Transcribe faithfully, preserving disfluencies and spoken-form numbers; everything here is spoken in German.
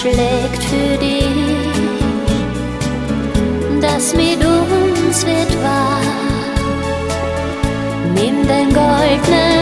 schlägt für dich, das mit uns wird wahr. Nimm den goldenen